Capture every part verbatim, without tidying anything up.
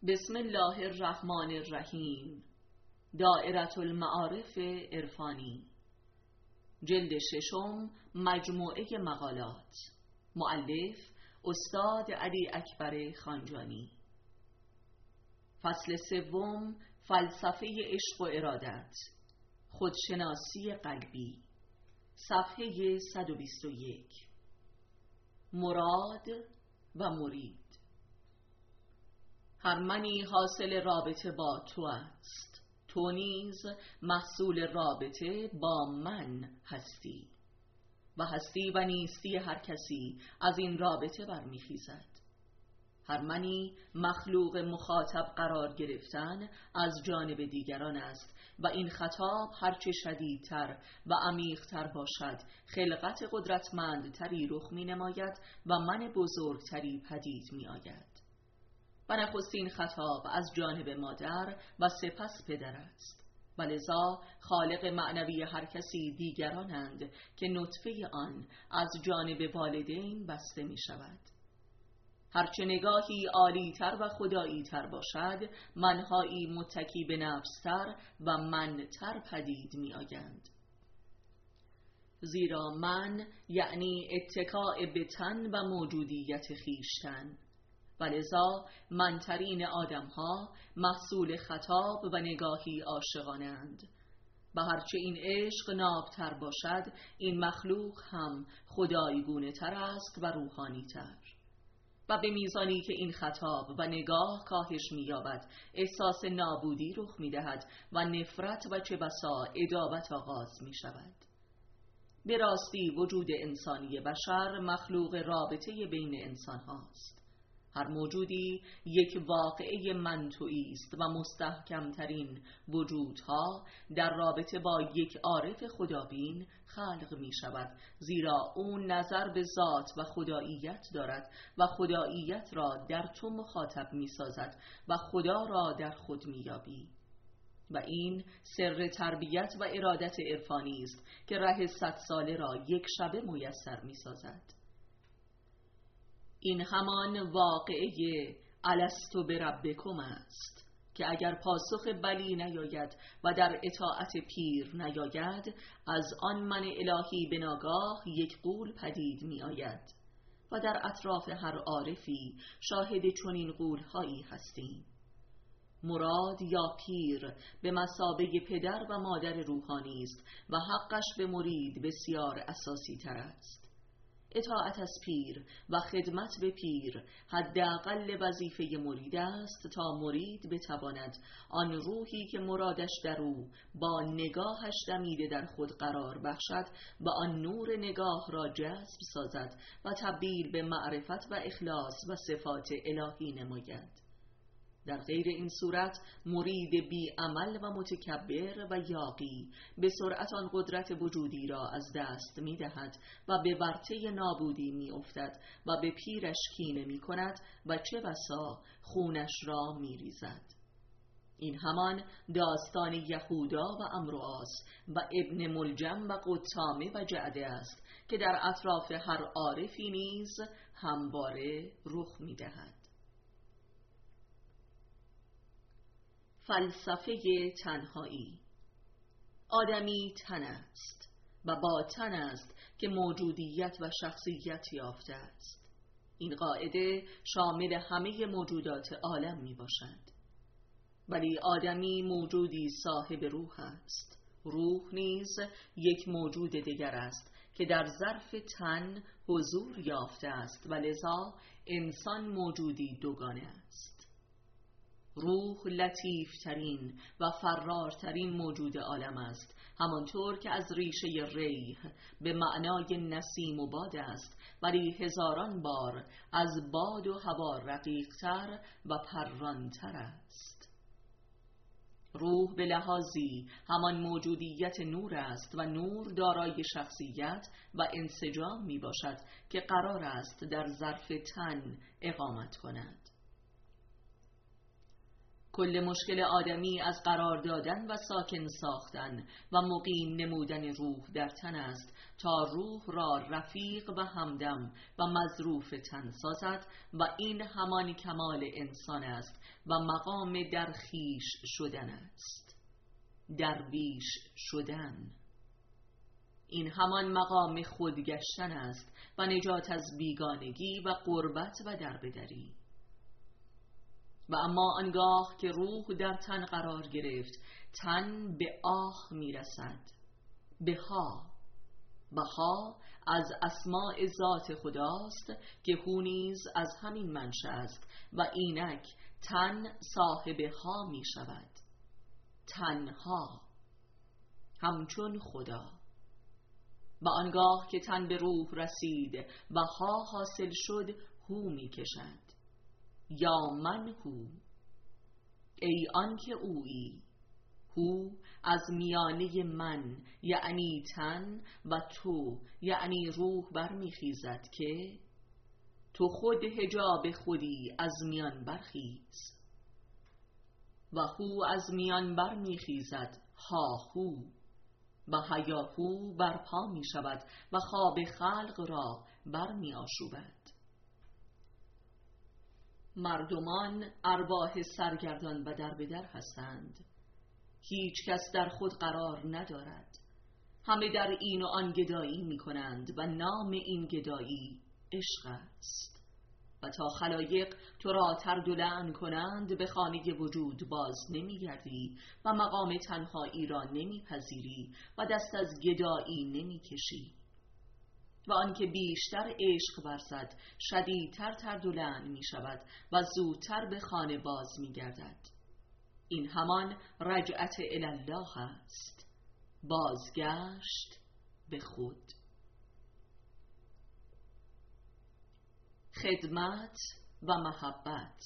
بسم الله الرحمن الرحیم. دائره المعارف عرفانی، جلد ششم، مجموعه مقالات. مؤلف استاد علی اکبر خانجانی. فصل سوم، فلسفه عشق و ارادت، خودشناسی قلبی. صفحه صد و بیست و یک. مراد و مرید. هر منی حاصل رابطه با تو است، تو نیز محصول رابطه با من هستی و هستی و نیستی هر کسی از این رابطه برمیخیزد. هر منی مخلوق مخاطب قرار گرفتن از جانب دیگران است و این خطاب هرچه شدیدتر و عمیق‌تر باشد خلقت قدرتمندتری رخ می نماید و من بزرگتری پدید می آید. و نخستین خطاب از جانب مادر و سپس پدر است و لذا خالق معنوی هر کسی دیگرانند که نطفه آن از جانب والدین بسته می شود. هرچه نگاهی عالی‌تر و خدایی‌تر باشد، منهایی متکی به نفستر و منتر پدید می آیند. زیرا من یعنی اتکاء به تن و موجودیت خیشتن و لذا منترین آدم‌ها محصول خطاب و نگاهی عاشقانند و هرچه این عشق نابتر باشد، این مخلوق هم خدایگونه تر است و روحانی تر و به میزانی که این خطاب و نگاه کاهش می‌یابد احساس نابودی رخ می‌دهد و نفرت و چه بسا عداوت آغاز می‌شود. به راستی وجود انسانی بشر مخلوق رابطه بین انسان هاست. هر موجودی یک واقعه منطوی است و مستحکمترین وجودها در رابطه با یک عارف خدابین خلق می شود، زیرا اون نظر به ذات و خداییت دارد و خداییت را در تو مخاطب می سازد و خدا را در خود می یابی. و این سر تربیت و ارادت عرفانی است که ره صد ساله را یک شبه میسر می سازد. این همان واقعه الستو بربکم است که اگر پاسخ بلی نیاید و در اطاعت پیر نیاید، از آن من الهی به ناگاه یک غول پدید می آید و در اطراف هر عارفی شاهد چنین غول‌هایی هستیم. مراد یا پیر به مثابه پدر و مادر روحانی است و حقش به مرید بسیار اساسی تر است. اطاعت از پیر و خدمت به پیر حداقل وظیفه مرید است تا مرید بتواند آن روحی که مرادش در او با نگاهش دمیده در خود قرار بخشد و آن نور نگاه را جذب سازد و تبدیل به معرفت و اخلاص و صفات الهی نماید. در غیر این صورت مرید بی عمل و متکبر و یاغی به سرعت آن قدرت وجودی را از دست می دهد و به ورطه نابودی می افتد و به پیرش کینه می کند و چه بسا خونش را می ریزد. این همان داستان یهودا و عمرواس و ابن ملجم و قطامه و جعده است که در اطراف هر عارفی نیز همواره رخ می دهد. فلسفه تنهایی. آدمی تن است و با تن است که موجودیت و شخصیت یافته است. این قاعده شامل همه موجودات عالم می باشد. ولی آدمی موجودی صاحب روح است. روح نیز یک موجود دیگر است که در ظرف تن حضور یافته است و لذا انسان موجودی دوگانه است. روح لطیف ترین و فرارترین موجود عالم است، همانطور که از ریشه ریح به معنای نسیم و باد است، ولی هزاران بار از باد و هوا رقیقتر و پرانتر است. روح به لحاظی همان موجودیت نور است و نور دارای شخصیت و انسجام می باشد که قرار است در ظرف تن اقامت کند. کل مشکل آدمی از قرار دادن و ساکن ساختن و مقیم نمودن روح در تن است تا روح را رفیق و همدم و مظروف تن سازد و این همان کمال انسان است و مقام در خویش شدن است. درویش شدن، این همان مقام خودگشتن است و نجات از بیگانگی و غربت و دربدری. و اما آنگاه که روح در تن قرار گرفت، تن به آه میرسد. بها، بها از اسماء ذات خداست که هو نیز از همین منشأ است و اینک تن صاحب ها می شود. تنها همچون خدا. و آنگاه که تن به روح رسید و ها حاصل شد، هو می کشد. یا من هو، ای آن که اویی. هو از میانه من یعنی تن و تو یعنی روح برمیخیزد که تو خود حجاب خودی از میان برخیز. و هو از میان برمیخیزد، ها هو، و هیاهو برپا می شود و خواب خلق را برمی آشوبد. مردمان ارواح سرگردان و دربدر هستند. هیچ کس در خود قرار ندارد. همه در این و آن گدایی می کنند و نام این گدایی عشق است. و تا خلایق تو را طرد و لعن کنند، به خانه وجود باز نمی گردی و مقام تنهایی را نمی پذیری و دست از گدایی نمی کشی. و آنکه بیشتر عشق ورزد شدیدتر طرد و لعن می شود و زودتر به خانه باز می گردد. این همان رجعت الله است، بازگشت به خود. خدمت و محبت.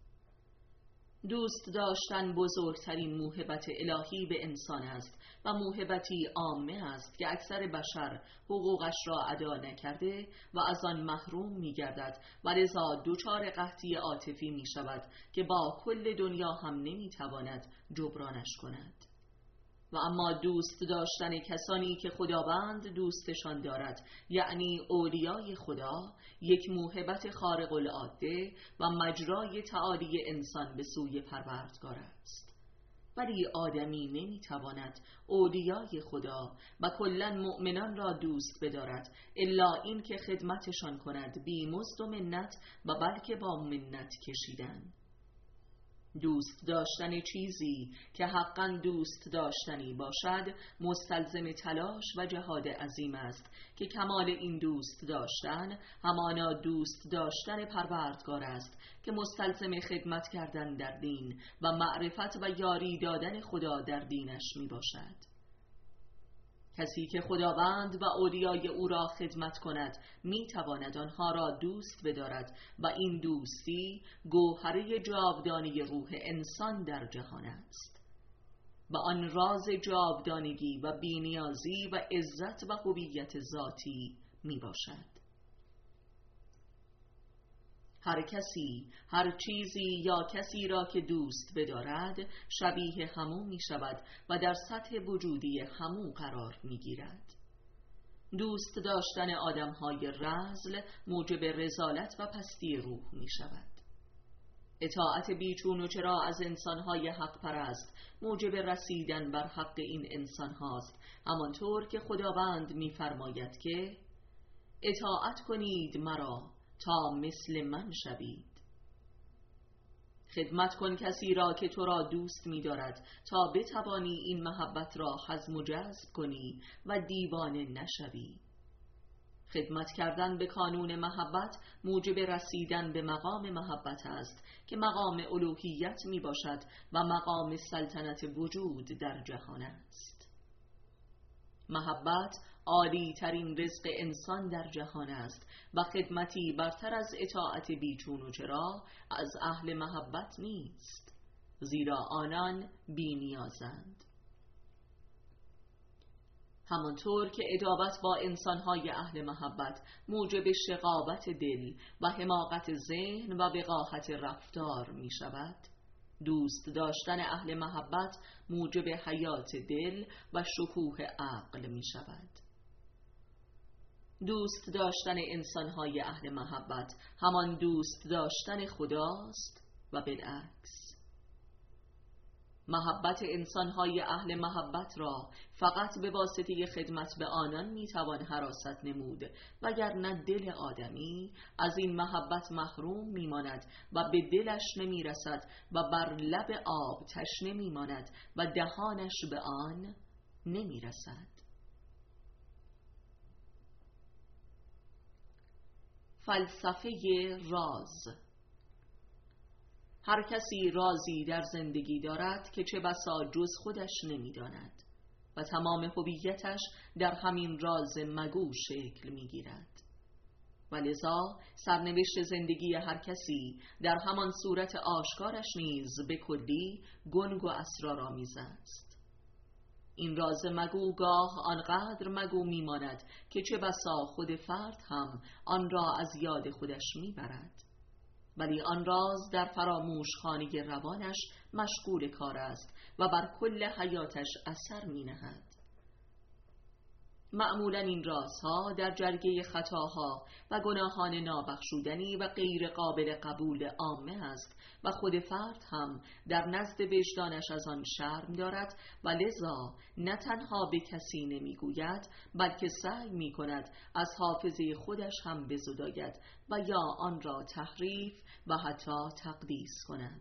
دوست داشتن بزرگترین موهبت الهی به انسان است و موهبتی عامه است که اکثر بشر حقوقش را ادا نکرده و از آن محروم می گردد و لذا دچار قحطی عاطفی می شود که با کل دنیا هم نمی تواند جبرانش کند. و اما دوست داشتن کسانی که خداوند دوستشان دارد، یعنی اولیای خدا، یک موهبت خارق العاده و مجرای تعالی انسان به سوی پروردگار است. ولی آدمی نمیتواند اولیای خدا و کلاً مؤمنان را دوست بدارد الا این که خدمتشان کند بی مزد و منت و بلکه با منت کشیدن. دوست داشتن چیزی که حقاً دوست داشتنی باشد مستلزم تلاش و جهاد عظیم است که کمال این دوست داشتن همانا دوست داشتن پروردگار است که مستلزم خدمت کردن در دین و معرفت و یاری دادن خدا در دینش می باشد. کسی که خداوند و اولیای او را خدمت کند می تواند آنها را دوست بدارد و این دوستی گوهره جاودانی روح انسان در جهان است و آن راز جاودانگی و بی‌نیازی و عزت و هویت ذاتی می باشد. هر کسی هر چیزی یا کسی را که دوست بدارد شبیه همو می شود و در سطح وجودی همو قرار می گیرد. دوست داشتن آدمهای رذل موجب رذالت و پستی روح می شود. اطاعت بیچون و چرا از انسانهای حق پرست موجب رسیدن بر حق این انسان هاست، همانطور که خداوند می فرماید که اطاعت کنید مرا تا مثل من شوید. خدمت کن کسی را که تو را دوست می دارد تا بتوانی این محبت را هضم و جذب کنی و دیوانه نشوی. خدمت کردن به کانون محبت موجب رسیدن به مقام محبت است که مقام الوهیت می باشد و مقام سلطنت وجود در جهان است. محبت عالی ترین رزق انسان در جهان است و خدمتی برتر از اطاعت بیچون و چرا از اهل محبت نیست، زیرا آنان بی نیازند. همانطور که ادابت با انسانهای اهل محبت موجب شقاوت دل و حماقت ذهن و وقاحت رفتار می شود، دوست داشتن اهل محبت موجب حیات دل و شکوه عقل می شود. دوست داشتن انسانهای اهل محبت همان دوست داشتن خداست و بالعکس. محبت انسانهای اهل محبت را فقط به واسطه خدمت به آنان میتوان حراست نمود، وگرنه دل آدمی از این محبت محروم میماند و به دلش نمیرسد و بر لب آب تشنه میماند و دهانش به آن نمیرسد. فلسفه راز. هر کسی رازی در زندگی دارد که چه بسا جز خودش نمی‌داند و تمام هویتش در همین راز مگو شکل می‌گیرد. و لذا سرنوشت زندگی هر کسی در همان صورت آشکارش نیز به کلی گنگ و اسرارآمیز است. این راز مگو گاه آنقدر مگو میماند که چه بسا خود فرد هم آن را از یاد خودش میبرد، ولی آن راز در فراموش خانه روانش مشغول کار است و بر کل حیاتش اثر می نهد. معمولا این رازها در جرگه خطاها و گناهان نابخشودنی و غیر قابل قبول عامه است و خود فرد هم در نزد وجدانش از آن شرم دارد و لذا نه تنها به کسی نمیگوید بلکه سعی می کند از حافظه خودش هم بزداید و یا آن را تحریف و حتی تقدیس کند.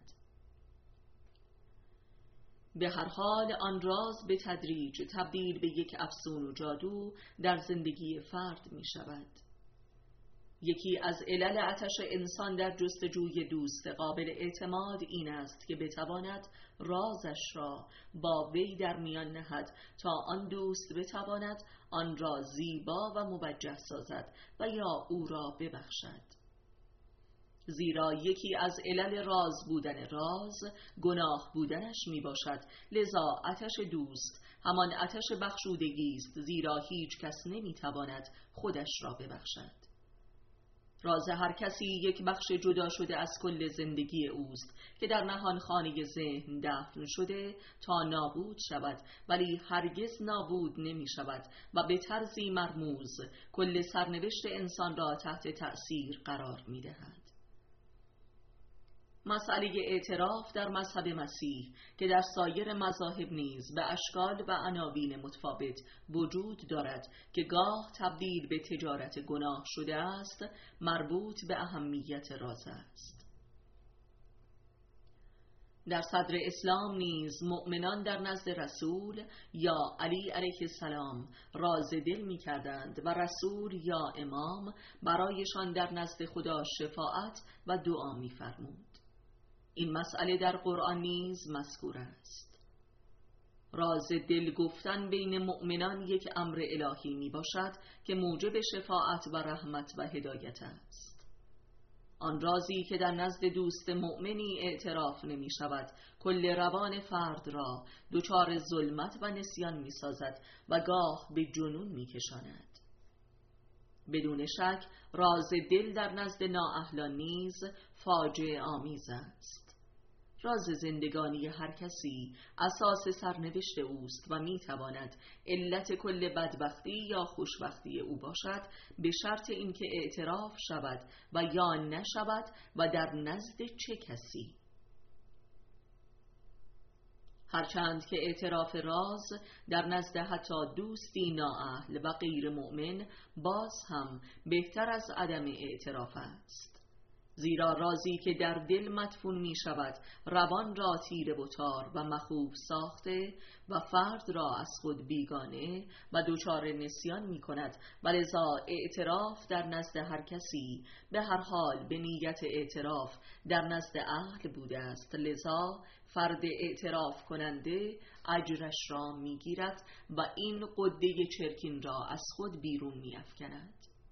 به هر حال آن راز به تدریج تبدیل به یک افسون و جادو در زندگی فرد می شود. یکی از علل آتش انسان در جستجوی دوست قابل اعتماد این است که بتواند رازش را با وی در میان نهد تا آن دوست بتواند آن را زیبا و موجه سازد و یا او را ببخشد. زیرا یکی از علل راز بودن راز گناه بودنش می باشد. لذا آتش دوست همان آتش بخشودگی است، زیرا هیچ کس نمی تواند خودش را ببخشد. راز هر کسی یک بخش جدا شده از کل زندگی اوست که در نهان خانه ذهن دفن شده تا نابود شود، ولی هرگز نابود نمی شود و به طرزی مرموز کل سرنوشت انسان را تحت تأثیر قرار می دهد. مسئله اعتراف در مذهب مسیح که در سایر مذاهب نیز به اشکال و عناوین متفاوت وجود دارد که گاه تبدیل به تجارت گناه شده است، مربوط به اهمیت راز است. در صدر اسلام نیز مؤمنان در نزد رسول یا علی علیه السلام راز دل می کردند و رسول یا امام برایشان در نزد خدا شفاعت و دعا می فرمود. این مسئله در قرآن نیز مذکور است. راز دل گفتن بین مؤمنان یک امر الهی می باشد که موجب شفاعت و رحمت و هدایت است. آن رازی که در نزد دوست مؤمنی اعتراف نمی شود کل روان فرد را دچار ظلمت و نسیان می سازد و گاه به جنون می کشاند. بدون شک راز دل در نزد نااهلان نیز فاجعه آمیز است. راز زندگانی هر کسی اساس سرنوشت اوست و میتواند علت کل بدبختی یا خوشبختی او باشد، به شرط اینکه اعتراف شود و یا نشود و در نزد چه کسی. هرچند که اعتراف راز در نزد حتی دوستی نااهل و غیر مؤمن باز هم بهتر از عدم اعتراف است، زیرا رازی که در دل مدفون می شود روان را تیره و تار و مخوف ساخته و فرد را از خود بیگانه و دچار نسیان می کند و لذا اعتراف در نزد هر کسی به هر حال به نیت اعتراف در نزد اهل بوده است. لذا فرد اعتراف کننده اجرش را می گیرد و این قده چرکین را از خود بیرون می افکند.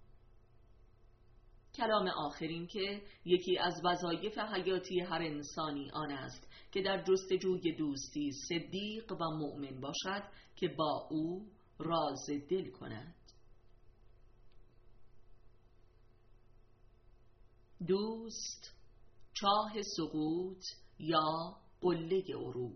کلام آخرین که یکی از وظایف حیاتی هر انسانی آن است که در جستجوی دوستی صدیق و مؤمن باشد که با او راز دل کند. دوست چاه سقوط یا قله عروج.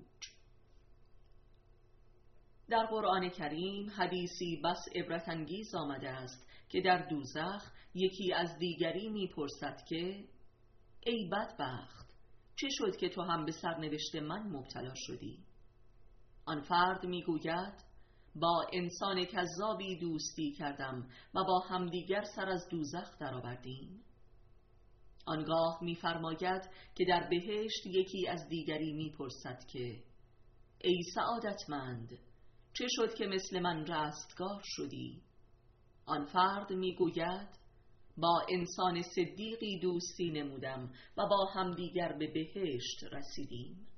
در قرآن کریم حدیثی بس عبرت انگیز آمده است که در دوزخ یکی از دیگری میپرسد که ای بدبخت، چه شد که تو هم به سرنوشت من مبتلا شدی؟ آن فرد میگوید با انسان کذابی دوستی کردم و با همدیگر سر از دوزخ درآوردیم. آنگاه میفرماید که در بهشت یکی از دیگری میپرسد که ای سعادتمند، چه شد که مثل من رستگار شدی؟ آن فرد میگوید با انسان صدیقی دوستی نمودم و با همدیگر به بهشت رسیدیم.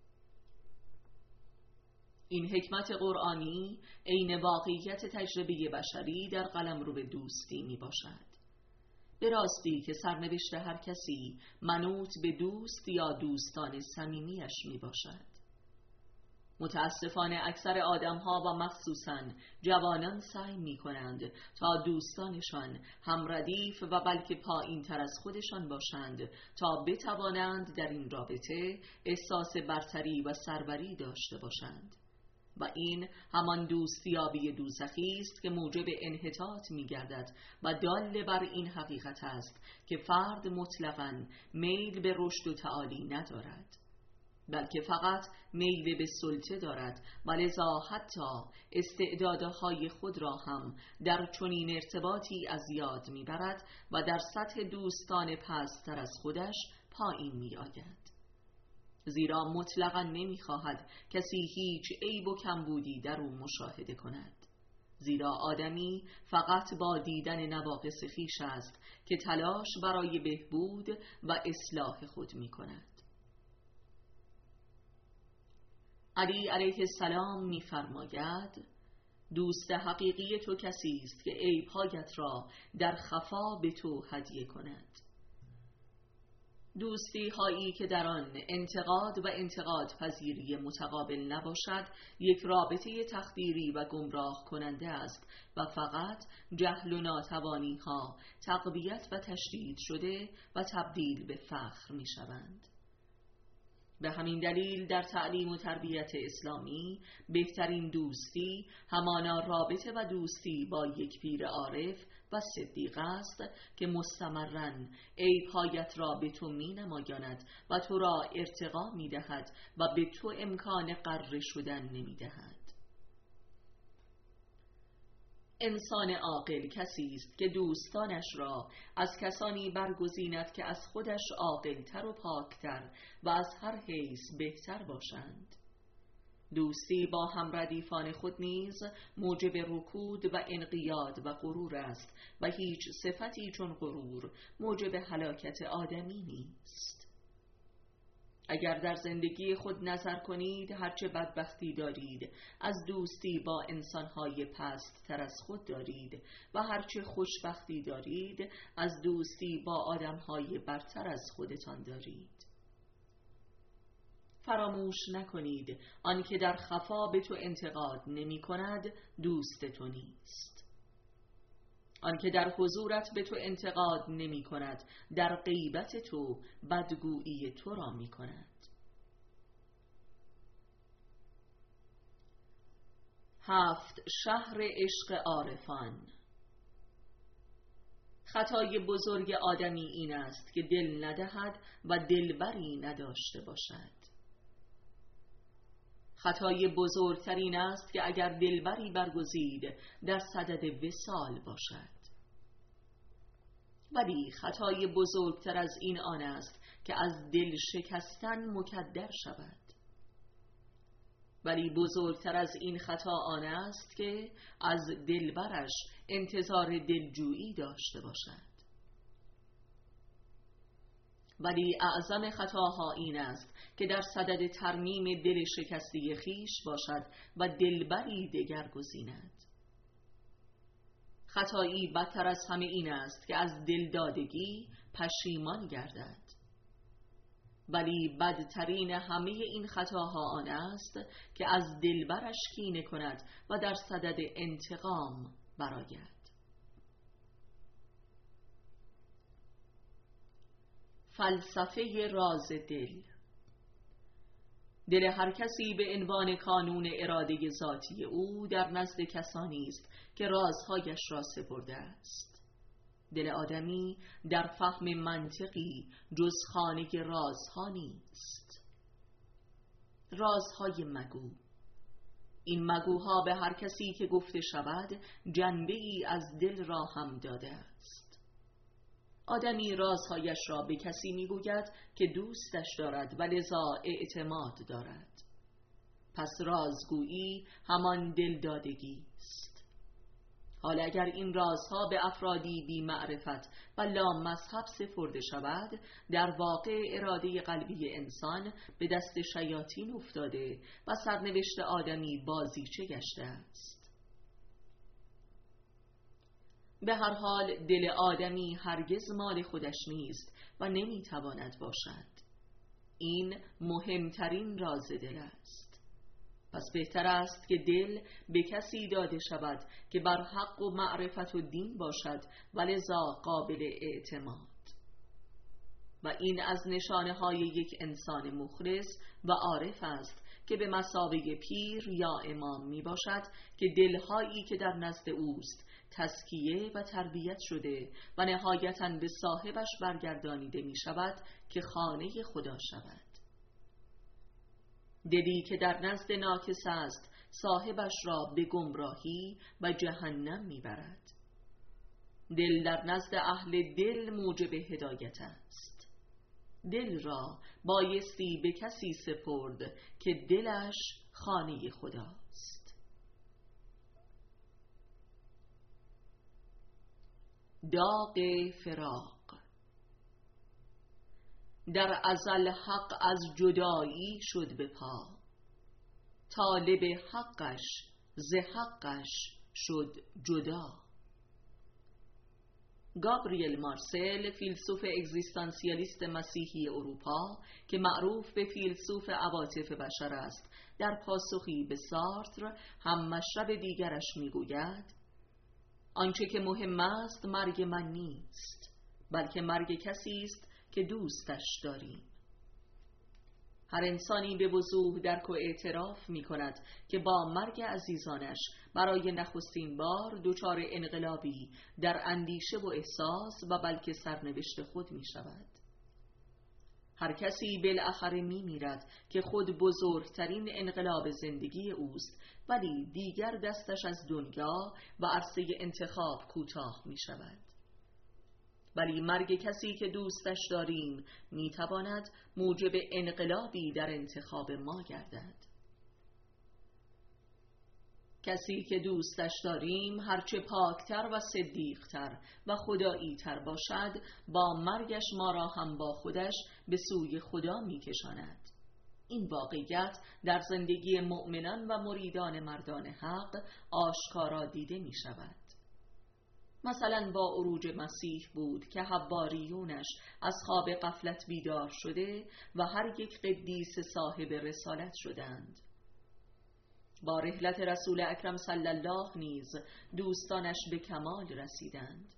این حکمت قرآنی عین واقعیت تجربه بشری در قلمرو دوستی می باشد. به راستی که سرنوشت هر کسی منوط به دوست یا دوستان صمیمیش می باشد. متاسفانه اکثر آدم‌ها و مخصوصاً جوانان سعی می‌کنند تا دوستانشان هم ردیف و بلکه پایین تر از خودشان باشند تا بتوانند در این رابطه احساس برتری و سروری داشته باشند و این همان دوستیابی دوزخی است که موجب انحطاط می‌گردد و دال بر این حقیقت است که فرد مطلقاً میل به رشد و تعالی ندارد، بلکه فقط میل به سلطه دارد و لذا حتی استعدادهای خود را هم در چنین ارتباطی از یاد میبرد و در سطح دوستان پست‌تر از خودش پایین میآید، زیرا مطلقاً نمیخواهد کسی هیچ عیب و کمبودی در او مشاهده کند، زیرا آدمی فقط با دیدن نواقص خویش است که تلاش برای بهبود و اصلاح خود میکند. علی علیه السلام می‌فرماید دوست حقیقی تو کسی است که عیب‌هایت را در خفا به تو هدیه کند. دوستی هایی که در آن انتقاد و انتقاد پذیری متقابل نباشد یک رابطه تخدیری و گمراه کننده است و فقط جهل و ناتوانی ها تقویت و تشدید شده و تبدیل به فخر می شوند. به همین دلیل در تعلیم و تربیت اسلامی بهترین دوستی همانا رابطه و دوستی با یک پیر عارف و صدیق است که مستمراً عیب‌هایت را به تو می نمایاند و تو را ارتقا می دهد و به تو امکان غره شدن نمی دهد. انسان عاقل کسی است که دوستانش را از کسانی برگزیند که از خودش عاقل‌تر و پاکتر و از هر حیث بهتر باشند. دوستی با همردیفان خود نیز موجب رکود و انقیاد و غرور است و هیچ صفتی چون غرور موجب هلاکت آدمی نیست. اگر در زندگی خود نظر کنید هرچه بدبختی دارید از دوستی با انسانهای پست تر از خود دارید و هرچه خوشبختی دارید از دوستی با آدمهای برتر از خودتان دارید. فراموش نکنید آنکه در خفا به تو انتقاد نمی کند دوست تو نیست. آنکه در حضورت به تو انتقاد نمی کند در غیبت تو بدگویی تو را می کند. هفت شهر عشق عارفان. خطای بزرگ آدمی این است که دل ندهد و دلبری نداشته باشد. خطای بزرگترین است که اگر دلبری برگزید در صدد وصال باشد. ولی خطای بزرگتر از این آن است که از دل شکستن مکدر شود. ولی بزرگتر از این خطا آن است که از دلبرش انتظار دلجویی داشته باشد. ولی اعظم خطاها این است که در صدد ترمیم دل شکسته خیش باشد و دلبری دگر گزیند. خطایی بدتر از همه این است که از دلدادگی پشیمان گردد. ولی بدترین همه این خطاها آن است که از دلبرش کینه کند و در صدد انتقام برآید. فلسفه راز دل. دل هر کسی به عنوان کانون اراده ذاتی او در نزد کسانی است که رازهایش را سپرده است. دل آدمی در فهم منطقی جز خانه رازها نیست. رازهای مگو. این مگوها به هر کسی که گفته شود جنبه ای از دل را هم داده است. آدمی رازهایش را به کسی میگوید که دوستش دارد و لذا اعتماد دارد. پس رازگویی همان دلدادگی است. حالا اگر این رازها به افرادی بی معرفت و لا مذهب سپرده شود، در واقع اراده قلبی انسان به دست شیاطین افتاده و سرنوشت آدمی بازیچه گشته است. به هر حال دل آدمی هرگز مال خودش نیست و نمیتواند باشد. این مهمترین راز دل است. پس بهتر است که دل به کسی داده شود که بر حق و معرفت و دین باشد و لذا قابل اعتماد. و این از نشانه های یک انسان مخلص و عارف است که به مثابه پیر یا امام می باشد که دلهایی که در نزد اوست تزکیه و تربیت شده و نهایتاً به صاحبش برگردانیده می شود که خانه خدا شود. دلی که در نزد ناکس است صاحبش را به گمراهی و جهنم میبرد. دل در نزد اهل دل موجب هدایت است. دل را بایستی به کسی سپرد که دلش خانه خداست. داغ فراق. در ازل حق از جدایی شد به پا، طالب حقش ز حقش شد جدا. گابریل مارسل، فیلسوف اگزیستانسیالیست مسیحی اروپا که معروف به فیلسوف عواطف بشر است، در پاسخی به سارتر هم مشرب دیگرش میگوید: آنچه که مهم است مرگ من نیست، بلکه مرگ کسی است که دوستش داریم. هر انسانی به وضوح درک و اعتراف می کند که با مرگ عزیزانش برای نخستین بار دچار انقلابی در اندیشه و احساس و بلکه سرنوشت خود می شود. هر کسی بالاخره می میرد که خود بزرگترین انقلاب زندگی اوست، ولی دیگر دستش از دنیا و عرصه انتخاب کوتاه می شود. ولی مرگ کسی که دوستش داریم میتواند موجب انقلابی در انتخاب ما گردد. کسی که دوستش داریم هرچه پاکتر و صدیقتر و خدایی تر باشد، با مرگش ما را هم با خودش به سوی خدا میکشاند. این واقعیت در زندگی مؤمنان و مریدان مردان حق آشکارا دیده می شود. مثلا با عروج مسیح بود که حواریونش از خواب غفلت بیدار شده و هر یک قدیس صاحب رسالت شدند. با رحلت رسول اکرم صلی الله نیز دوستانش به کمال رسیدند.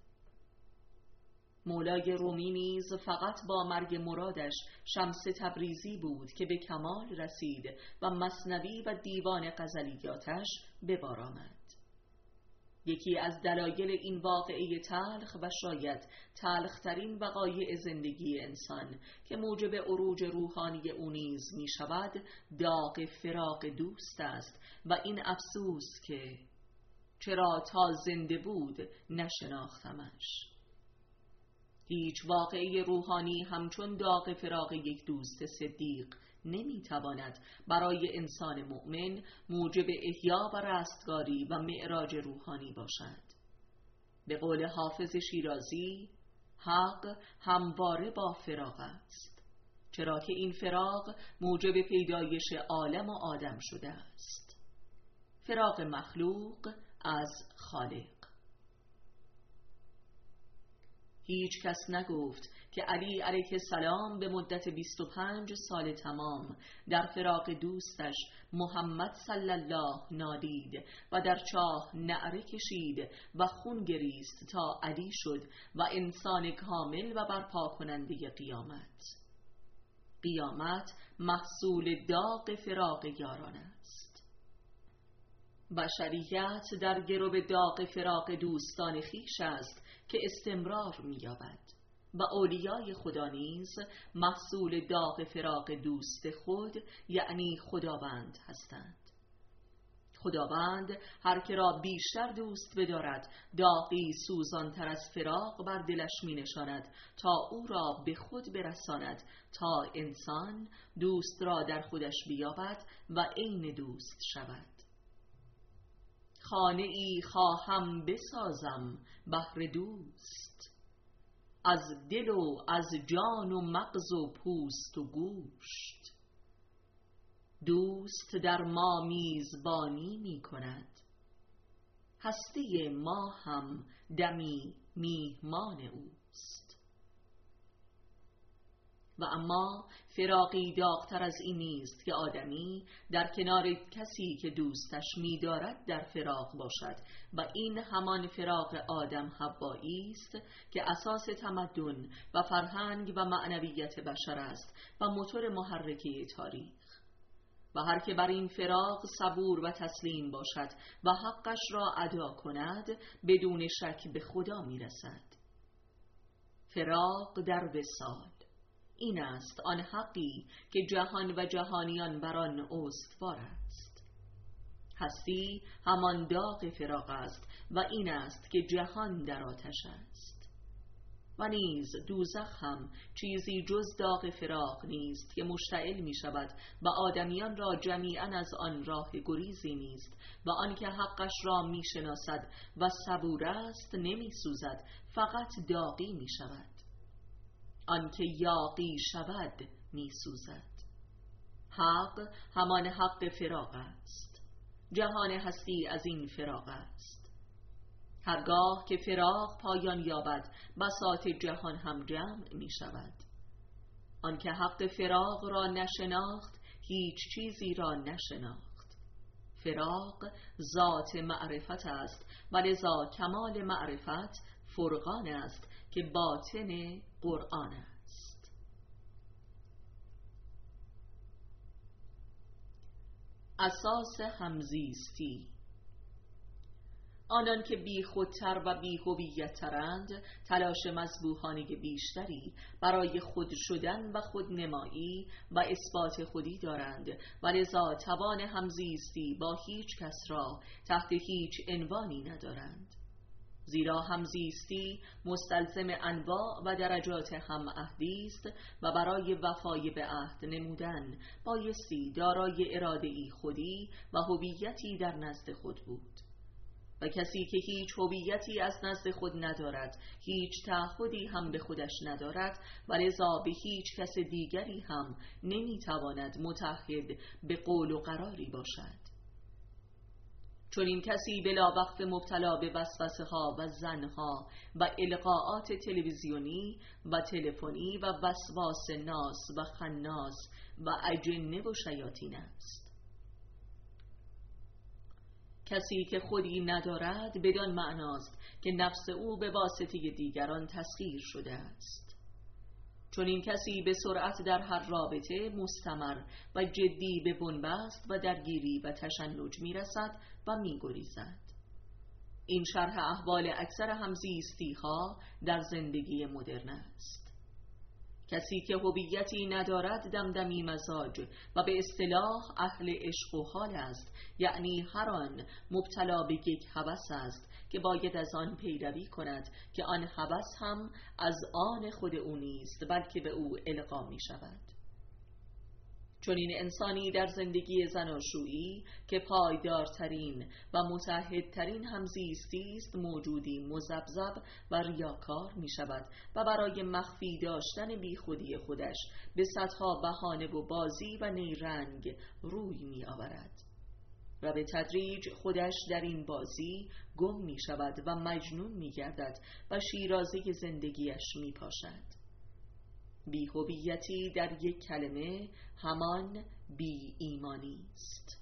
مولای رومی نیز فقط با مرگ مرادش شمس تبریزی بود که به کمال رسید و مثنوی و دیوان غزلیاتش به بار آمد. یکی از دلایل این واقعه تلخ و شاید تلخترین وقایع زندگی انسان که موجب عروج روحانی او نیز می شود، داغ فراق دوست است و این افسوس که چرا تا زنده بود نشناختمش. هیچ واقعه روحانی همچون داغ فراق یک دوست صدیق نمیتواند برای انسان مؤمن موجب احیا و رستگاری و معراج روحانی باشد. به قول حافظ شیرازی: حق همواره با فراق است، چرا که این فراق موجب پیدایش عالم و آدم شده است. فراق مخلوق از خالق. هیچ کس نگفت که علی علیه السلام به مدت بیست و پنج سال تمام در فراق دوستش محمد صلی الله نالید و در چاه نعره کشید و خون گریست تا علی شد و انسان کامل و برپا کننده قیامت. قیامت محصول داغ فراق یاران است. بشریت در گرو داغ فراق دوستان خویش است که استمرار می‌یابد و اولیای خدا نیز محصول داغ فراق دوست خود یعنی خداوند هستند. خداوند هر که را بیشتر دوست بدارد داغی سوزانتر از فراق بر دلش می نشاند تا او را به خود برساند تا انسان دوست را در خودش بیابد و عین دوست شود. خانه ای خواهم بسازم بهر دوست، از دل و از جان و مغز و پوست و گوشت. دوست در ما میزبانی می کند، هستی ما هم دمی میهمان اوست. و اما فراقی داغتر از این نیست که آدمی در کنار کسی که دوستش می‌دارد در فراق باشد و این همان فراق آدم حوایی است که اساس تمدن و فرهنگ و معنویت بشر است و موتور محرکه تاریخ. و هر که بر این فراق صبور و تسلیم باشد و حقش را ادا کند بدون شک به خدا میرسد. فراق در وصال، این است آن حقی که جهان و جهانیان بر آن استوار است. هستی همان داغ فراق است و این است که جهان در آتش است. و نیز دوزخ هم چیزی جز داغ فراق نیست که مشتعل می شود و آدمیان را جمیعاً از آن راه گریزی نیست و آن که حقش را می شناسد و صبور است نمی سوزد، فقط داغی می شود. آن که یاغی شود می سوزد. حق همان حق فراق است. جهان هستی از این فراق است. هرگاه که فراق پایان یابد بساط جهان هم جمع می شود. آن که حق فراق را نشناخت هیچ چیزی را نشناخت. فراق ذات معرفت است و لذا کمال معرفت فرقان است که باطن قرآن است. اساس همزیستی. آنان که بی خودتر و بی هویت‌ترند تلاش مذبوحانه بیشتری برای خود شدن و خودنمایی و اثبات خودی دارند و لذا توان همزیستی با هیچ کس را تحت هیچ عنوانی ندارند. زیرا همزیستی مستلزم انواع و درجات هم عهدی است و برای وفای به عهد نمودن بایستی دارای اراده‌ای خودی و هویتی در نزد خود بود. و کسی که هیچ هویتی از نزد خود ندارد هیچ تعهدی هم به خودش ندارد و لذا به هیچ کس دیگری هم نمیتواند متعهد به قول و قراری باشد. چون این کسی بلا وقف مبتلا به وسوسه ها و زنها و القاءات تلویزیونی و تلفنی و وسواس ناس و خناس و اجنه و شیاطین است. کسی که خودی ندارد بدان معناست که نفس او به واسطه دیگران تسخیر شده است. چون این کسی به سرعت در هر رابطه مستمر و جدی به بنبست و درگیری و تشنج می رسد و می گریزد. این شرح احوال اکثر همزیستی ها در زندگی مدرن است. کسی که هویتی ندارد دمدمی مزاج و به اصطلاح اهل عشق و حال است، یعنی هر آن مبتلا به یک هوس است که باید از آن پیروی کند که آن هوس هم از آن خود او نیست بلکه به او القا می شود. چون این انسانی در زندگی زناشویی که پایدارترین و متعهدترین همزیستی است موجودی مذبذب و ریاکار می شود و برای مخفی داشتن بیخودی خودش به صدها بهانه و بازی و نیرنگ روی می آورد و به تدریج خودش در این بازی گم می شود و مجنون می گردد و شیرازه زندگیش می پاشد. بی هویتی در یک کلمه همان بی ایمانی است.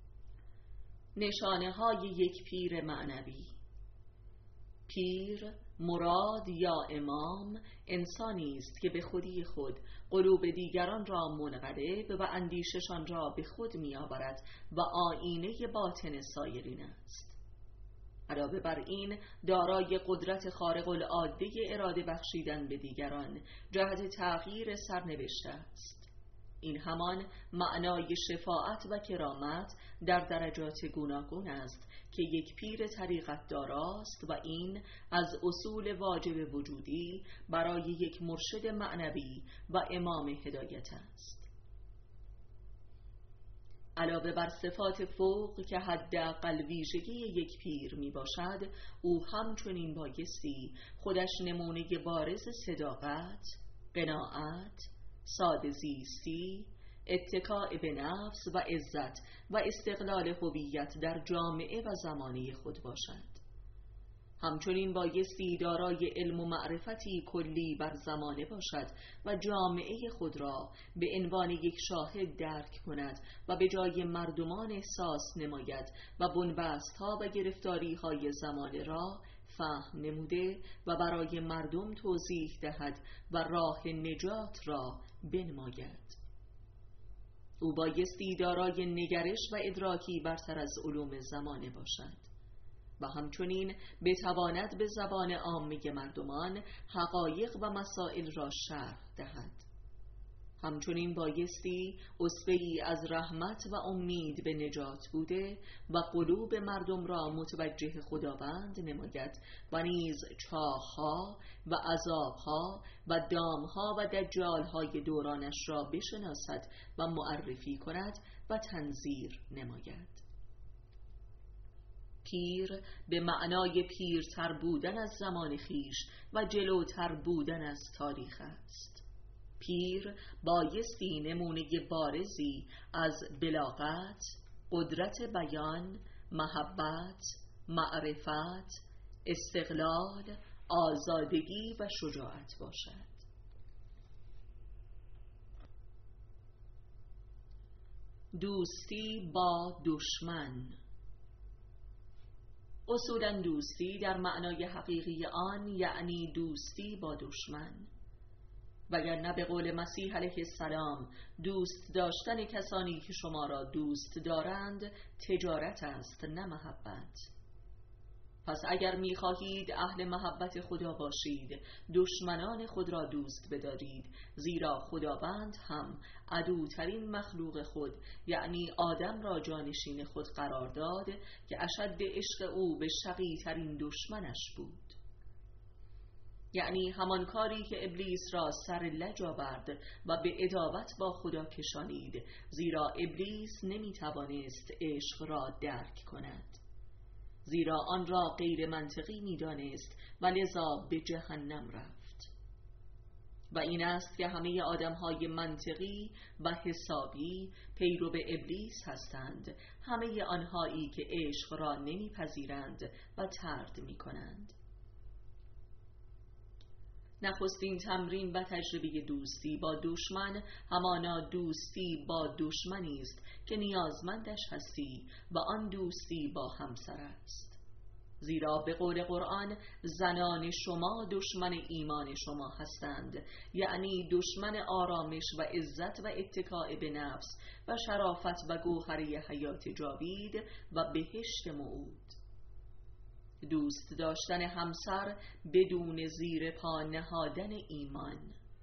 نشانه های یک پیر معنوی. پیر مراد یا امام انسانی است که به خودی خود قلوب دیگران را منقلب و اندیششان را به خود می آورد و آیینه باطن سایرین است. علاوه بر این دارای قدرت خارق العاده اراده بخشیدن به دیگران جهت تغییر سرنوشت است. این همان معنای شفاعت و کرامت در درجات گوناگون است که یک پیر طریقت داراست و این از اصول واجب وجودی برای یک مرشد معنوی و امام هدایت است. علاوه بر صفات فوق که حداقل ویژگی یک پیر می باشد، او همچنین بایستی خودش نمونه بارز صداقت، قناعت، ساده زیستی، اتکاء به نفس و عزت و استقلال هویت در جامعه و زمانه خود باشد. همچنین بایستی دارای علم و معرفتی کلی بر زمانه باشد و جامعه خود را به عنوان یک شاهد درک کند و به جای مردمان احساس نماید و بنبست‌ها و گرفتاری‌های زمانه را فهم نموده و برای مردم توضیح دهد و راه نجات را بنماید. او بایستی دارای نگرش و ادراکی برتر از علوم زمانه باشد و همچنین بتواند به زبان عامه مردمان حقایق و مسائل را شرح دهد. همچنین بایستی اسوه‌ای از رحمت و امید به نجات بوده و قلوب مردم را متوجه خداوند نماید و نیز چاه‌ها و عذاب‌ها و دام‌ها و دجال‌های دورانش را بشناسد و معرفی کند و تنذیر نماید. پیر به معنای پیرتر بودن از زمان خیش و جلوتر بودن از تاریخ است. پیر بایستی نمونه بارزی از بلاغت، قدرت بیان، محبت، معرفت، استقلال، آزادگی و شجاعت باشد. دوستی با دشمن. اصولاً دوستی در معنای حقیقی آن یعنی دوستی با دشمن، وگرنه به قول مسیح علیه السلام دوست داشتن کسانی که شما را دوست دارند تجارت است نه محبت. پس اگر می‌خواهید اهل محبت خدا باشید دشمنان خود را دوست بدارید، زیرا خداوند هم عدوترین مخلوق خود یعنی آدم را جانشین خود قرار داد که اشد عشق او به شقی‌ترین دشمنش بود. یعنی همان کاری که ابلیس را سر لج آورد و به عداوت با خدا کشانید، زیرا ابلیس نمی‌توانست عشق را درک کند، زیرا آن را غیر منطقی می‌دانست و لذا به جهنم رفت. و این است که همه آدم‌های منطقی و حسابی پیرو به ابلیس هستند، همه آنهایی که عشق را نمی‌پذیرند و طرد می‌کنند. نخستین تمرین و تجربه دوستی با دشمن همانا دوستی با دشمنی است که نیازمندش هستی و آن دوستی با همسر است، زیرا به قول قرآن زنان شما دشمن ایمان شما هستند، یعنی دشمن آرامش و عزت و اتکاء به نفس و شرافت و گوهره حیات جاوید و بهشت موعود. دوست داشتن همسر بدون زیر پا نهادن ایمان.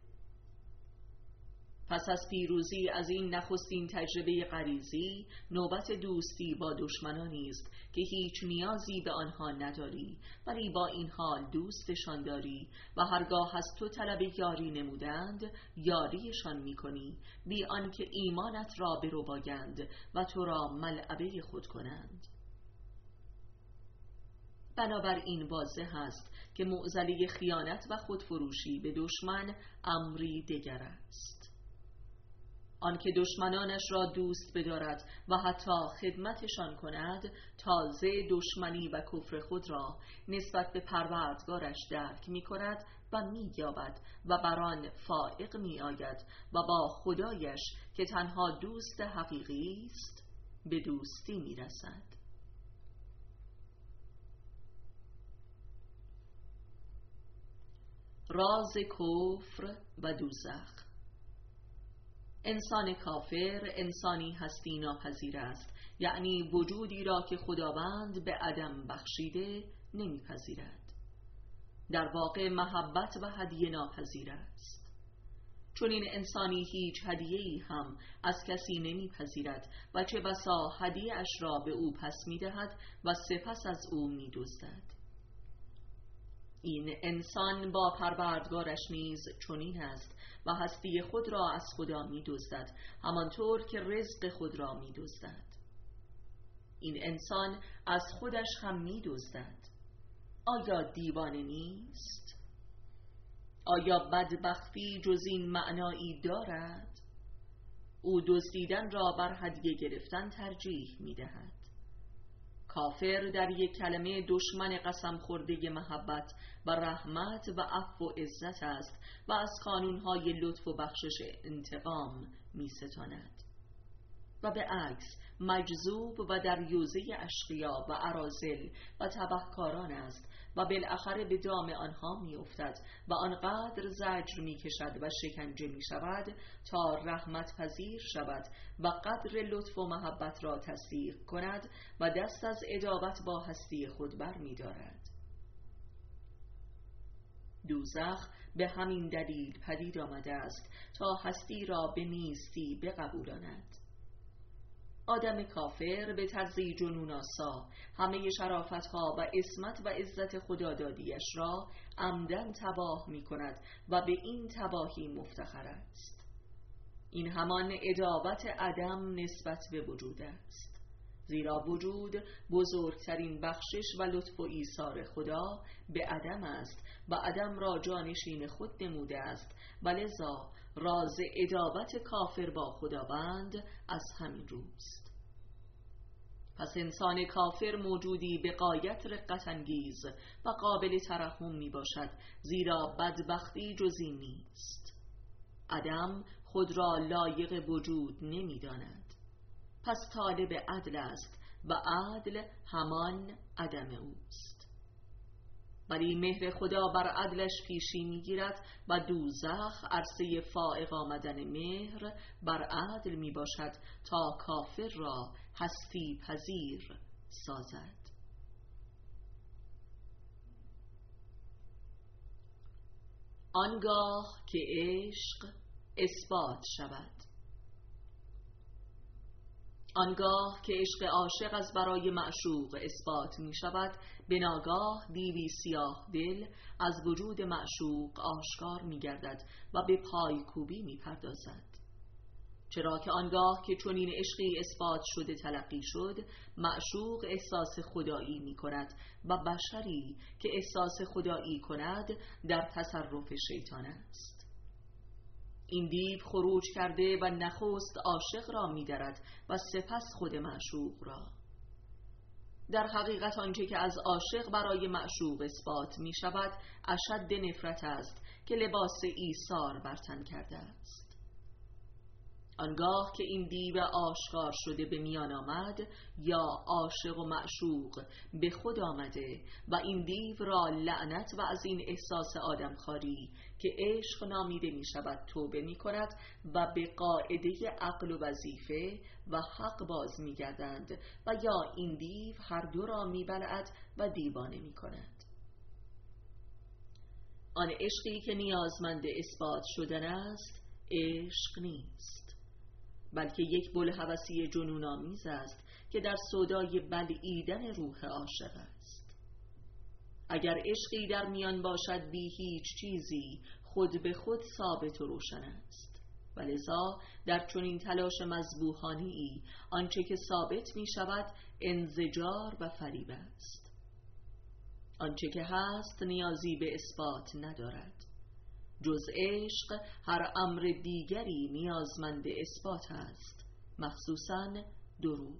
پس از پیروزی از این نخستین تجربه غریزی، نوبت دوستی با دشمنانی است که هیچ نیازی به آنها نداری، ولی با این حال دوستشان داری و هرگاه از تو طلب یاری نمودند یاریشان میکنی، بی آنکه ایمانت را بربایند و تو را ملعبه خود کنند. بنابراین واضح است که معضله خیانت و خودفروشی به دشمن امری دگر است. آنکه دشمنانش را دوست بدارد و حتی خدمتشان کند، تازه دشمنی و کفر خود را نسبت به پروردگارش درک می کند و می یابد و بر آن فائق می آید و با خدایش که تنها دوست حقیقی است به دوستی می رسد. راز کفر و دوزخ. انسان کافر انسانی هستی ناپذیر است، یعنی وجودی را که خداوند به عدم بخشیده نمیپذیرد. در واقع محبت و هدیه ناپذیر است. چون این انسانی هیچ هدیه‌ای هم از کسی نمیپذیرد و چه بسا هدیه اش را به او پس میدهد و سپس از او میدزدد. این انسان با پروردگارش نیز چنین است و هستی خود را از خدا می‌دزدد، همانطور که رزق خود را می‌دزدد. این انسان از خودش هم می‌دزدد. آیا دیوانه نیست؟ آیا بدبختی جز این معنایی دارد؟ او دزدیدن را بر هدیه گرفتن ترجیح می‌دهد. کافر در یک کلمه دشمن قسم خورده محبت و رحمت و عفو و عزت است و از کانونهای لطف و بخشش انتقام می ستاند. و به عکس مجذوب و در یوزه اشقیا و اراذل و تبهکاران است و بالاخره به دام آنها می افتد و آنقدر زجر می کشد و شکنجه می شود تا رحمت پذیر شود و قدر لطف و محبت را تصدیق کند و دست از ادابت با هستی خود بر می دارد. دوزخ به همین دلیل پدید آمده است تا هستی را به نیستی بقبولاند. آدم کافر به طرز جنون‌آسا همه شرافتها و عصمت و عزت خدادادیش را عمدن تباه می کند و به این تباهی مفتخر است. این همان عداوت عدم نسبت به وجود است، زیرا وجود بزرگترین بخشش و لطف و ایثار خدا به عدم است و عدم را جانشین خود نموده است و لذا راز عداوت کافر با خداوند از همین روست. پس انسان کافر موجودی به غایت رقت انگیز و قابل ترحم می باشد، زیرا بدبختی جز این نیست. عدم خود را لایق وجود نمی داند، پس طالب عدل است و عدل همان عدم اوست. ولی مهر خدا بر عدلش پیشی میگیرد و دوزخ عرصه فائق آمدن مهر بر عدل می باشد تا کافر را هستی پذیر سازد. آنگاه که عشق اثبات شود. آنگاه که عشق عاشق از برای معشوق اثبات می شود، به ناگاه دیوی سیاه دل از وجود معشوق آشکار می گردد و به پایکوبی می پردازد. چرا که آنگاه که چنین عشقی اثبات شده تلقی شد، معشوق احساس خدایی می کند و بشری که احساس خدایی کند در تصرف شیطان است. این دیو خروج کرده و نخست عاشق را می درد و سپس خود معشوق را. در حقیقت آنچه که از عاشق برای معشوق اثبات می شود اشد نفرت است که لباس ایثار بر تن کرده است. آنگاه که این دیو آشکار شده به میان آمد، یا عاشق و معشوق به خود آمده و این دیو را لعنت و از این احساس آدمخواری که عشق نامیده می شود توبه می کند و به قاعده عقل و وظیفه و حق باز می گردند و یا این دیو هر دو را می بلعد و دیوانه می کند. آن عشقی که نیازمند اثبات شدن است عشق نیست، بلکه یک بوالهوسی جنون‌آمیز است که در سودای بلعیدن روح عاشق است. اگر عشقی در میان باشد بی هیچ چیزی خود به خود ثابت و روشن است، ولذا در چنین تلاش مذبوحانه‌ای آنچه که ثابت می شود انزجار و فریب است. آنچه که هست نیازی به اثبات ندارد. جز عشق هر امر دیگری نیازمند اثبات است، مخصوصاً دروغ.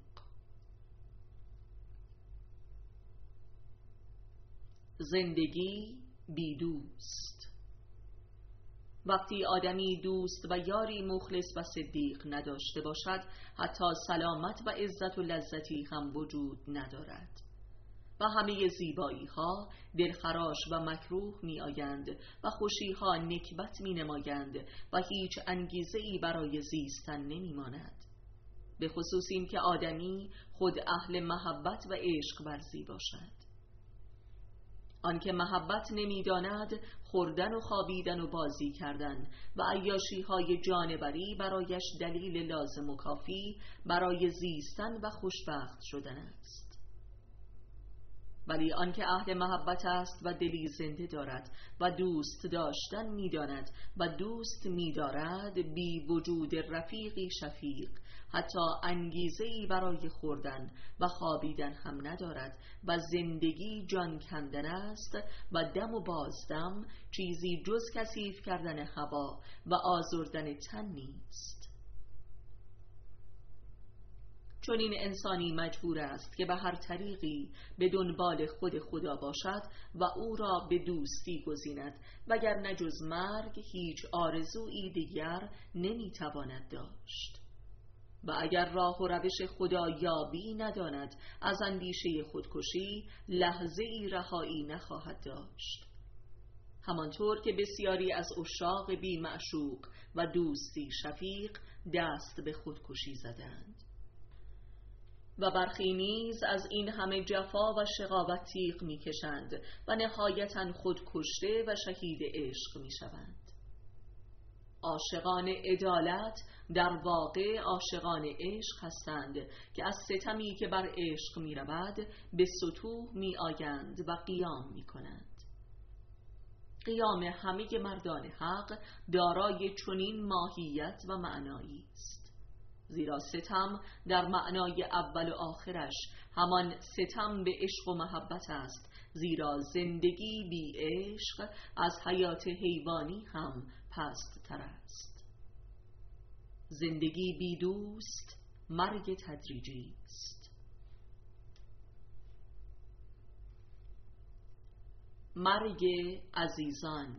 زندگی بی دوست. وقتی آدمی دوست و یاری مخلص و صدیق نداشته باشد، حتی سلامت و عزت و لذتی هم وجود ندارد. و همه زیبایی ها دلخراش و مکروه می آیند و خوشی ها نکبت می نمایند و هیچ انگیزه ای برای زیستن نمی ماند، به خصوص این که آدمی خود اهل محبت و عشق ورزی باشد. آنکه محبت نمی‌داند، خوردن و خوابیدن و بازی کردن و عیاشی های جانوری برایش دلیل لازم و کافی برای زیستن و خوشبخت شدن است. ولی آنکه اهل محبت است و دلی زنده دارد و دوست داشتن می‌داند و دوست می‌دارد، بی وجود رفیقی شفیق حتی انگیزه‌ای برای خوردن و خوابیدن هم ندارد و زندگی جان کندن است و دم و بازدم چیزی جز کثیف کردن هوا و آزردن تن نیست. چون این انسانی مجبور است که به هر طریقی به دنبال خود خدا باشد و او را به دوستی گزیند، وگرنه جز مرگ هیچ آرزویی دیگر نمیتواند داشت. و اگر راه و روش خدا یابی نداند، از اندیشه خودکشی لحظه ای رهایی نخواهد داشت، همانطور که بسیاری از عشاق بی معشوق و دوستی شفیق دست به خودکشی زدند. و برخی نیز از این همه جفا و شقاوت تیغ می کشند و نهایتاً خود کشته و شهید عشق می شوند. عاشقان عدالت در واقع عاشقان عشق هستند که از ستمی که بر عشق می رود به سطوح می آیند و قیام می کنند. قیام همه مردان حق دارای چنین ماهیت و معنایی است، زیرا ستم در معنای اول و آخرش همان ستم به عشق و محبت است، زیرا زندگی بی عشق از حیات حیوانی هم پست تر است. زندگی بی دوست مرگ تدریجی است. مرگ عزیزان.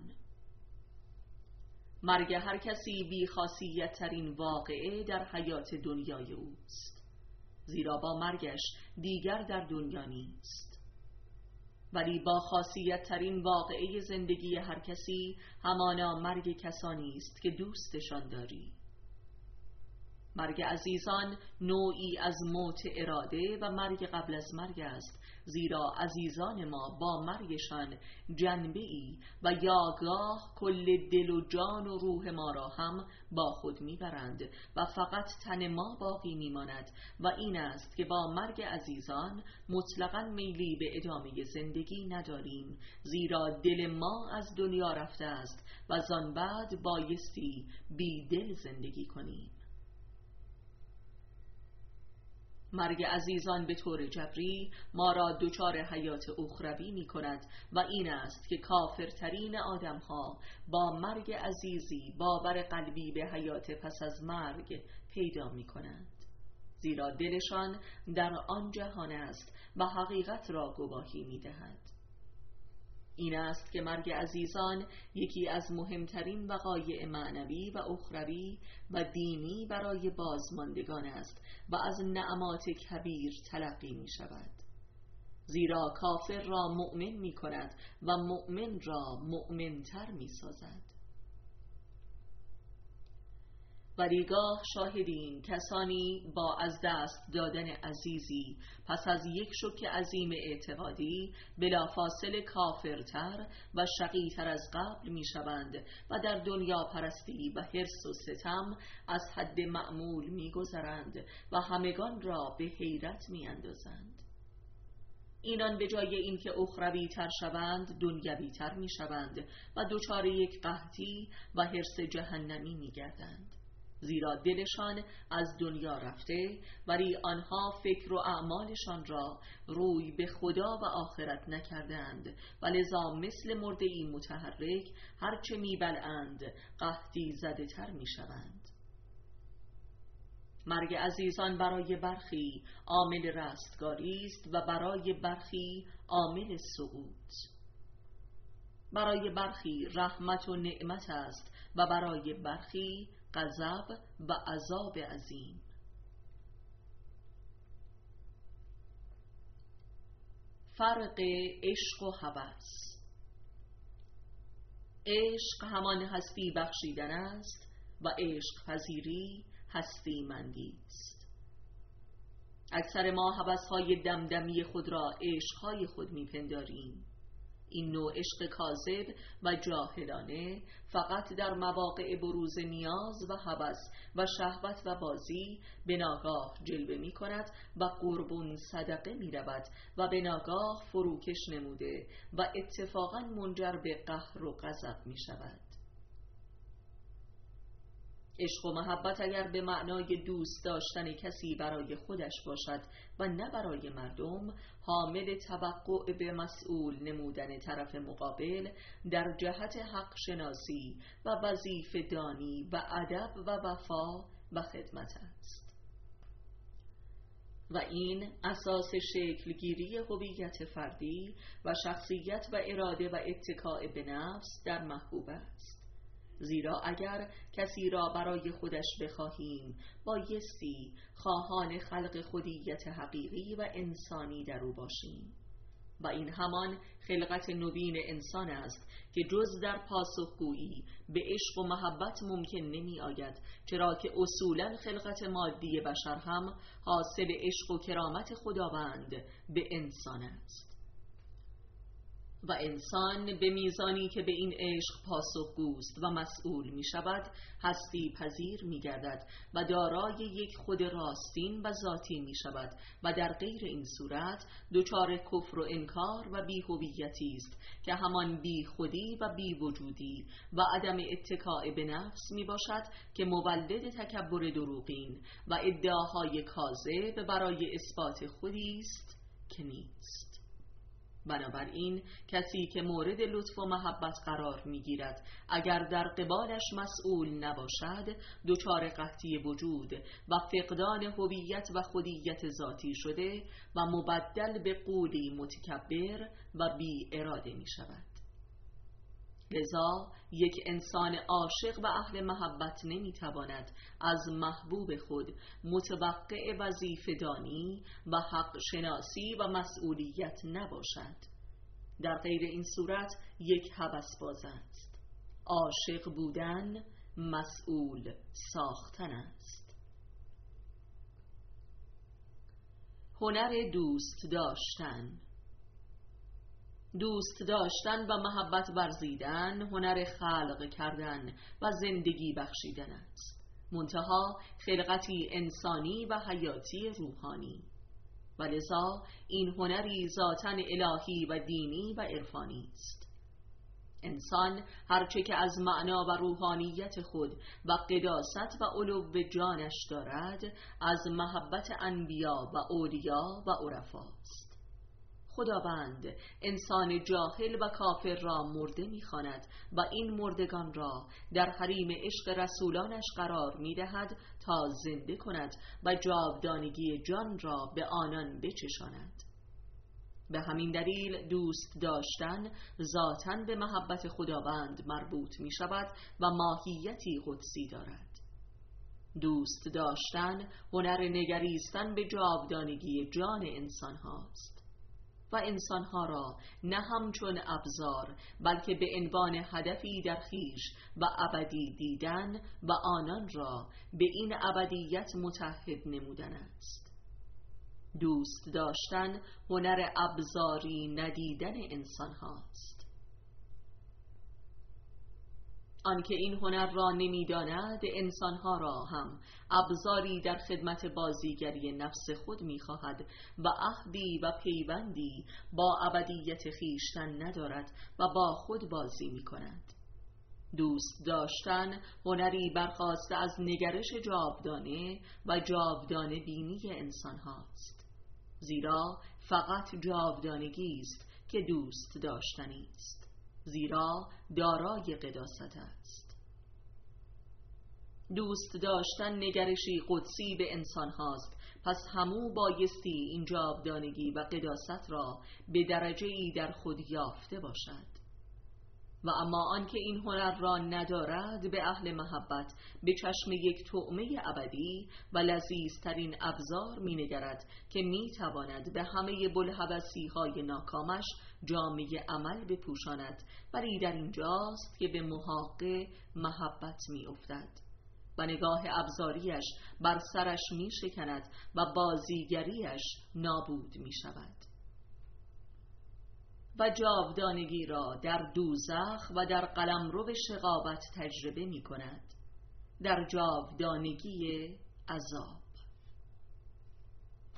مرگ هر کسی بی خاصیت ترین واقعه در حیات دنیای اوست، زیرا با مرگش دیگر در دنیا نیست. ولی با خاصیت ترین واقعه زندگی هر کسی همانا مرگ کسانی است که دوستشان داری. مرگ عزیزان نوعی از موت اراده و مرگ قبل از مرگ است، زیرا عزیزان ما با مرگشان جنبه‌ای و یاگاه کل دل و جان و روح ما را هم با خود میبرند و فقط تن ما باقی میماند و این است که با مرگ عزیزان مطلقاً میلی به ادامه زندگی نداریم، زیرا دل ما از دنیا رفته است و زان بعد بایستی بی دل زندگی کنیم. مرگ عزیزان به طور جبری ما را دچار حیات اخروی می کند و این است که کافرترین آدم ها با مرگ عزیزی باور قلبی به حیات پس از مرگ پیدا می کنند، زیرا دلشان در آن جهان است و حقیقت را گواهی می دهد. این است که مرگ عزیزان یکی از مهمترین وقایع معنوی و اخروی و دینی برای بازماندگان است و از نعمات کبیر تلقی می شود، زیرا کافر را مؤمن می کند و مؤمن را مؤمنتر می سازد. ولی گاه شاهدیم کسانی با از دست دادن عزیزی پس از یک شوک عظیم اعتقادی بلافاصله کافرتر و شقیتر از قبل می شوند و در دنیا پرستی و حرص و ستم از حد معمول می گذرند و همگان را به حیرت می اندازند. اینان به جای اینکه اخروی تر شوند دنیوی تر می شوند و دچار یک قحطی و حرص جهنمی می گردند، زیرا دلشان از دنیا رفته ولی آنها فکر و اعمالشان را روی به خدا و آخرت نکردند و لذا مثل مرده‌ای متحرک هرچه میبلعند قحطی زده تر میشوند. مرگ عزیزان برای برخی عامل رستگاری است و برای برخی عامل سقوط. برای برخی رحمت و نعمت است و برای برخی غضب و عذاب عظیم. فرق عشق و هوس. عشق همان هستی بخشیدن است و عشق پذیری هستی مندی است. اکثر ما هوس‌های دمدمی خود را عشق‌های خود می‌پنداریم. این نوع عشق کاذب و جاهلانه فقط در مواقع بروز نیاز و هوس و شهوت و بازی به ناگاه جلوه می کند و قربون صدقه می رود و به ناگاه فروکش نموده و اتفاقا منجر به قهر و غضب می شود. عشق و محبت اگر به معنای دوست داشتن کسی برای خودش باشد و نه برای مردم، حامل توقع به مسئول نمودن طرف مقابل در جهت حق شناسی و وظیفه دانی و ادب و وفا و خدمت است. و این اساس شکلگیری هویت فردی و شخصیت و اراده و اتکاء به نفس در محبوب است. زیرا اگر کسی را برای خودش بخواهیم، بایستی خواهان خلق خودیت حقیقی و انسانی در او باشیم. و این همان خلقت نوین انسان است که جز در پاسخگویی به عشق و محبت ممکن نمی آید، چرا که اصولا خلقت مادی بشر هم حاصل عشق و کرامت خداوند به انسان است. و انسان به میزانی که به این عشق پاسخگوست و مسئول می شود، هستی پذیر می گردد و دارای یک خود راستین و ذاتی می شود و در غیر این صورت دچار کفر و انکار و بی‌هویتی است که همان بی خودی و بی وجودی و عدم اتکاء به نفس می باشد که مولد تکبر دروغین و ادعاهای کاذب برای اثبات خودی است که نیست. بنابراین کسی که مورد لطف و محبت قرار می‌گیرد اگر در قبالش مسئول نباشد، دچار قحطی وجود و فقدان هویت و خودیت ذاتی شده و مبدل به قولی متکبر و بی اراده می شود. لذا یک انسان عاشق و اهل محبت نمیتواند از محبوب خود متوقع وظیفه دانی و حق شناسی و مسئولیت نباشد. در غیر این صورت یک هوسباز است. عاشق بودن مسئول ساختن است. هنر دوست داشتن. دوست داشتن و محبت ورزیدن هنر خلق کردن و زندگی بخشیدن است، منتها خلقتی انسانی و حیاتی روحانی، و لذا این هنری ذاتاً الهی و دینی و عرفانی است. انسان هرچه که از معنا و روحانیت خود و قداست و علو جانش دارد، از محبت انبیا و اولیا و عرفاست. خداوند انسان جاهل و کافر را مرده می‌خواند و این مردگان را در حریم عشق رسولانش قرار می‌دهد تا زنده کند و جاودانگی جان را به آنان بچشاند. به همین دلیل دوست داشتن ذاتاً به محبت خداوند مربوط می‌شود و ماهیتی قدسی دارد. دوست داشتن هنر نگریستن به جاودانگی جان انسان هاست و انسانها را نه همچون ابزار بلکه به عنوان هدفی در خویش و ابدی دیدن و آنان را به این ابدیت متحد نمودن است. دوست داشتن هنر ابزاری ندیدن انسان هاست. آنکه این هنر را نمی‌داند، انسانها را هم ابزاری در خدمت بازیگری نفس خود می‌خواهد و عهدی و پیوندی با ابدیت خویشتن ندارد و با خود بازی می‌کند. دوست داشتن هنری برخاسته از نگرش جاودانه و جاودانه بینی انسان هاست، زیرا فقط جاودانگی است که دوست داشتنی است، زیرا دارای قداست است. دوست داشتن نگرشی قدسی به انسان هاست، پس همو بایستی این جاودانگی و قداست را به درجه‌ای در خود یافته باشد. و اما آنکه این هنر را ندارد به اهل محبت به چشم یک طعمه ابدی و لذیذترین ابزار می نگرد که می تواند به همه بلهوسی های ناکامش جامه عمل بپوشاند، ولی در اینجاست که به محاق محبت می افتد و نگاه ابزاریش بر سرش می شکند و بازیگریش نابود می شود و جاودانگی را در دوزخ و در قلمرو شقاوت تجربه می کند، در جاودانگی عذاب.